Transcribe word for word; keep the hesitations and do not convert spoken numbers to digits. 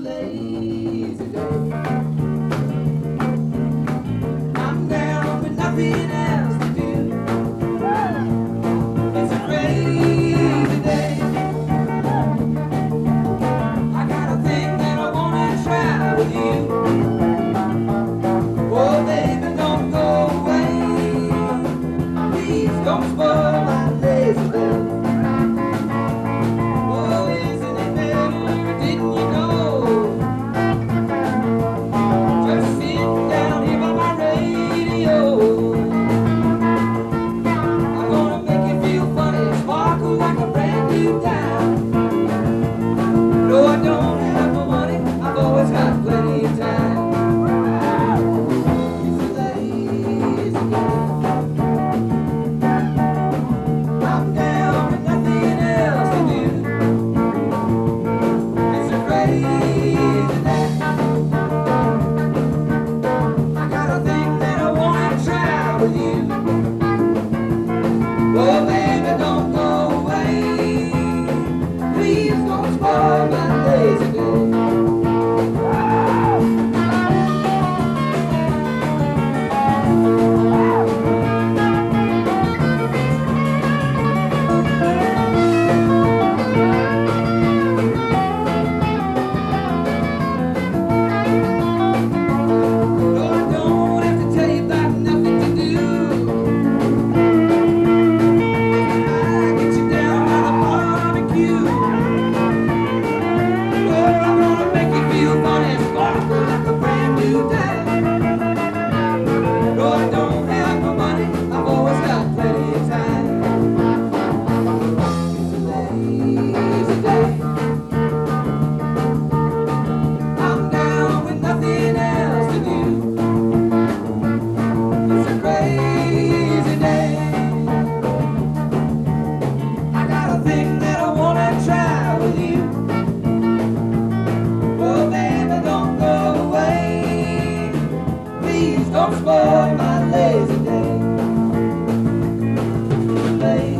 lazy day. I'm down with nothing else to do. It's a crazy day. I got a thing that I wanna try with you. Oh baby, don't go away. Please don't spoil my lazy day. Oh baby, don't go away. Please don't spoil my lazy day. Don't spoil my lazy day.